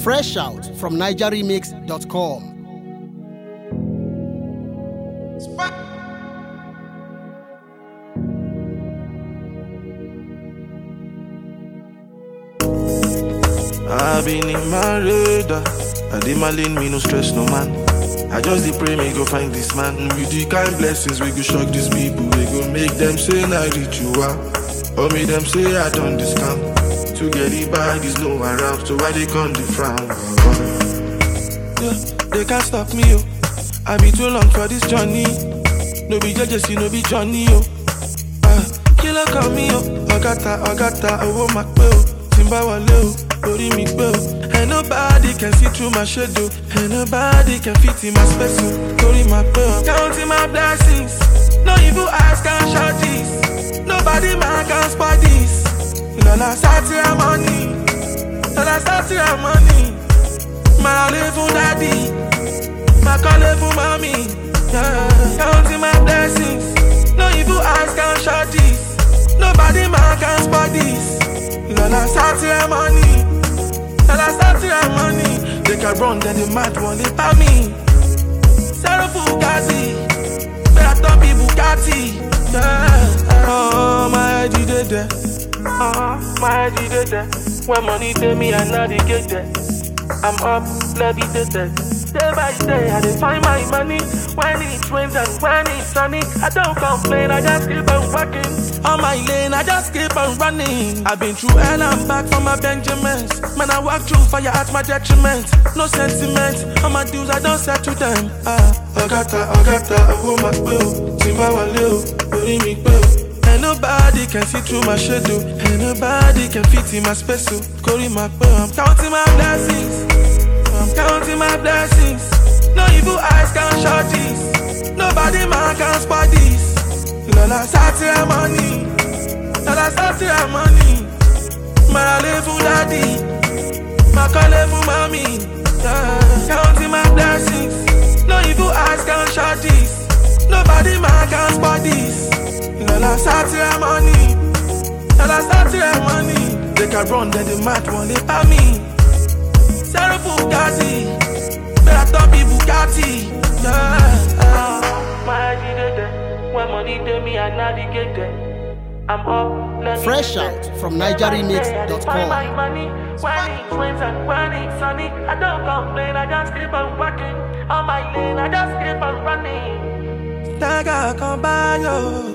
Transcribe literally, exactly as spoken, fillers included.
Fresh out from niger remix dot com. I've been in my radar. I did my lane, me no stress, no man. I just dey pray me go find this man. With the kind blessings we go shock these people. We go make them say na ritual, or make them say I done this scam. To get it back is no around, so why they come the frown? Yeah, they can't stop me, yo. I be too long for this journey. No be jealousy, no be Johnny, yo. Ah, killer call me, yo. Ogata, Ogata, oh my girl. Timba wale, ori mi girl. And nobody can see through my shadow. And nobody can fit in my space, ori my girl. Counting my blessings. No evil eyes can shut this. Nobody man can spot this. Lola satira money. Lola satira money. My live for daddy. My call for mommy. Yeah. Counting my blessings. No evil eyes can shut this. Nobody man can spot this. Lola satira money. Lola satira money. They can run, then the mad one they pay me. Zero Fugazi. Better don't be Bugatti. Yeah. Oh, my I D did that. Uh-huh, my I D did that. When money tell me I navigate that. I'm up, levitated. Day by day, I dey find my money. When it rains and when it's sunny, I don't complain, I just keep on working. On my lane, I just keep on running. I've been through hell and back from my Benjamins. Man, I walk through fire at my detriment. No sentiment, on my dues, I don't set to them. Ah, Ogata, Ogata, oh my bill. Timba wale, ori mi bill. And nobody can see through my shadow. And nobody can fit in my space. Kori my bill, I'm counting my blessings. I'm counting my blessings. No evil eyes can shut this. Nobody man can spot this. Lola satira money. Lola satira money. My live for daddy. My call for mommy. Yeah. Counting my blessings. No evil eyes can shut this. Nobody man can spot this. Lola satira money. Lola satira money. They can run, then the mad one they pay me. Zero Fugazi, better don't be Bugatti. Yeah. My I D did that. When money tell me I navigate that. I'm up, Fresh out from niger remix dot com. My money when it rains and when it's sunny, I don't complain. I just keep on working on my lane. I just keep on running. Stagger come by yo.